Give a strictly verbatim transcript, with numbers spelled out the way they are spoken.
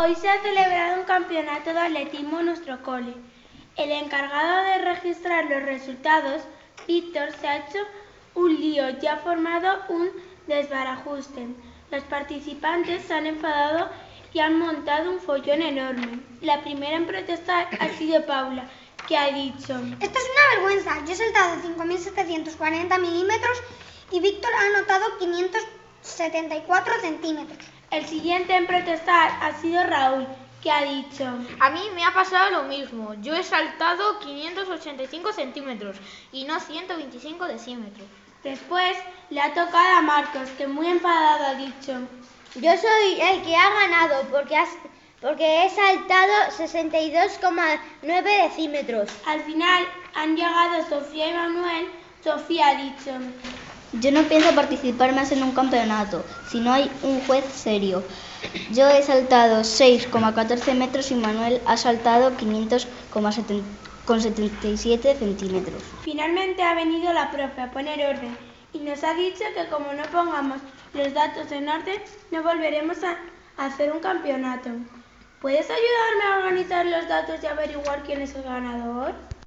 Hoy se ha celebrado un campeonato de atletismo en nuestro cole. El encargado de registrar los resultados, Víctor, se ha hecho un lío y ha formado un desbarajuste. Los participantes se han enfadado y han montado un follón enorme. La primera en protestar ha sido Paula, que ha dicho: esto es una vergüenza, yo he saltado cinco mil setecientos cuarenta milímetros y Víctor ha anotado quinientos setenta y cuatro centímetros. El siguiente en protestar ha sido Raúl, que ha dicho: a mí me ha pasado lo mismo, yo he saltado quinientos ochenta y cinco centímetros y no ciento veinticinco decímetros. Después le ha tocado a Marcos, que muy enfadado ha dicho: yo soy el que ha ganado porque, has, porque he saltado sesenta y dos coma nueve decímetros. Al final han llegado Sofía y Manuel. Sofía ha dicho: yo no pienso participar más en un campeonato, si no hay un juez serio. Yo he saltado seis coma catorce metros y Manuel ha saltado quinientos coma setenta y siete centímetros. Finalmente ha venido la profe a poner orden y nos ha dicho que como no pongamos los datos en orden, no volveremos a hacer un campeonato. ¿Puedes ayudarme a organizar los datos y averiguar quién es el ganador?